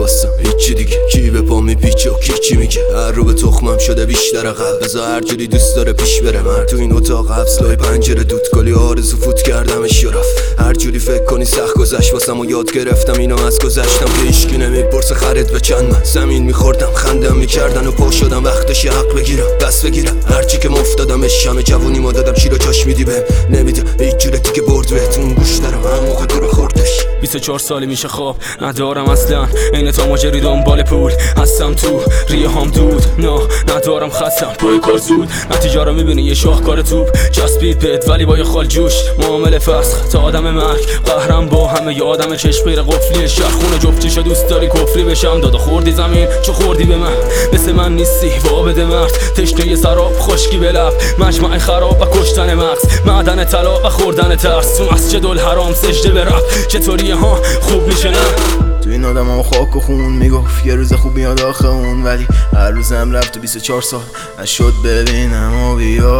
واسم هیچی دیگه. کی به پا میپیچه و کی چی میگه، هر رو به تخمم شده بیشتر قلب. بذار هر جوری دوست داره پیش بره. من تو این اتاق حبسلای پنجره دود کلی آرزو فوت کردمش و رفت. هر جوری فکر کنی سخت گذشت واسم و یاد گرفتم اینو از گذشتم که هیچکی نمیپرسه خرید به چند. من زمین میخوردم خندم میکردن و پا شدم وقتش حق بگیرم بس بگیرم. هرچی که مفتادمش همه جوونی ما دادم چی رو چاش میدی بهم نمیده هیچ جوره دیگه برد بهتون گوش دارم هم موقع دور خوردش. 24 سالی میشه خواب ندارم اصلا، این تا ماجری دنبال پول هستم تو ریه هم دود. نه ندارم خستم پای کار زود، نتیجه رو میبینی یه شاهکار توپ چسبید بهت ولی با یه خال جوش. معامله فسخ تا آدم مرگ قهرم با همه ی آدم چشم غیر قفلی شهر خونه جفتیشو دوست داری کفری بشم. دادا خوردی زمین چو خوردی به من، مثل من نیستی وابد مرد تشنه سراب خشکی به لب مجمع خراب و کشتن مغز معدن طلا و خوردن ترس. تو مسجد الحرام سجده به رب چطوریه ها خوب میشه نه؟ تو این آدم هم خاک و خون میگفت یه روز خوب میاد آخه اون، ولی هر روزم رفت و 24 سال نشد ببینم و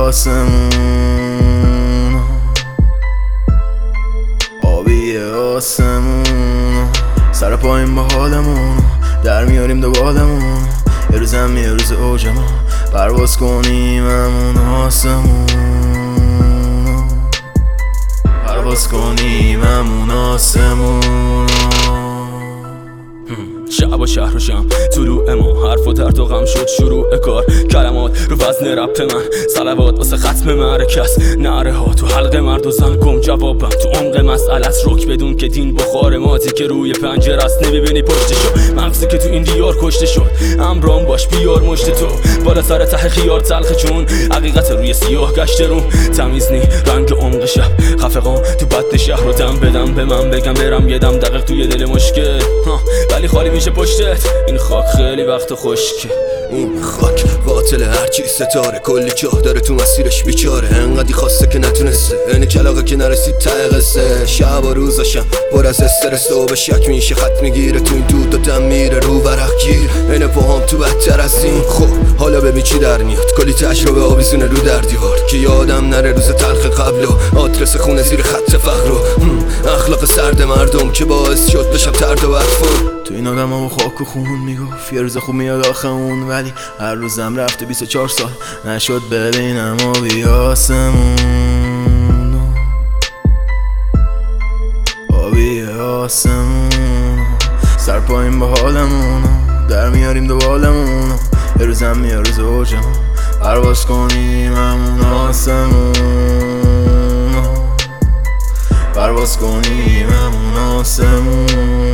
بیاسمون آبی آسمون. سر پایین با حالمون در میاریم دو بالمون، یه روزم یه روز اوجمون پرواز کنیم همون آسمون، پرواز کنیم همون آسمون. شب و شهر و شم طلوع ما حرف و درد و غم شد شروع کار. کلمات رو وزن رپ من صلوات واسه ختم معرکس. نعره ها تو حلق مرد و زن گم جوابم تو عمق مسئلت رک بدون که دین بخار ماتی که روی پنجره است نمیبینی پشتشو. مغزی که تو این دیار کشته شد امرام باش بیار مشت تو بالا سر ته خیار تلخ چون حقیقت روی سیاه گشته رو تمیز نی رنگ عمق شب خفقان تو بد شهر رو دم بدم به من بگم برم یه دم دقیق توی دل مشکل ولی خالی میشه پشتت. این خاک خیلی وقت خشکه، این خاک قاتل هرچی ستاره کلی جاه داره تو مسیرش بیچاره. انقدی خواسته که نتونسته این کلاغه که نرسید ته قصه. شب و روزاشم پر از استرس و به شک میشه خط میگیره تو این دود و دم میره رو ورق گیر. این پاهام تو بدتر از این. خب حالا ببین چی در میاد کلی تجربه آویزونه رو در دیوار که یادم نره روز تلخ قبل و آدرس خونه زیر خط فقر و اخلاق سرد مردم که باعث شد بشم ترد و بدفون. تو این آدم هم خاک و خون میگفت یه روز خوب میاد آخه اون، ولی هر روزم رفت 24 سال نشد ببینم و بیاسمون آبی آسمون. سر پایین با حالمون در میاریم دو بالمون، یه روزم یه روز اوجمون پرواز کنیم همون آسمون، پرواز کنیم همون آسمون.